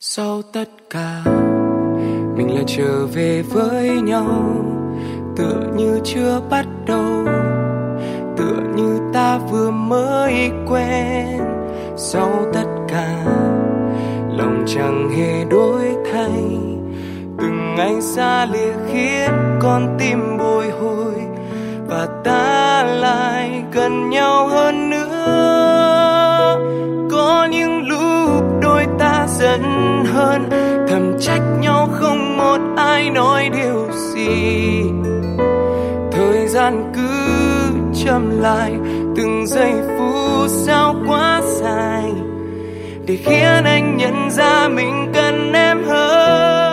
Sau tất cả mình lại trở về với nhau, tựa như chưa bắt đầu, tựa như ta vừa mới quen. Sau tất cả lòng chẳng hề đổi thay, từng ngày xa lìa khiến con tim bồi hồi, và ta lại gần nhau hơn nữa. Có những lúc đôi ta giận hơn, thầm trách nhau không một ai nói điều gì. Thời gian cứ chậm lại, từng giây phút sao quá dài, để khiến anh nhận ra mình cần em hơn.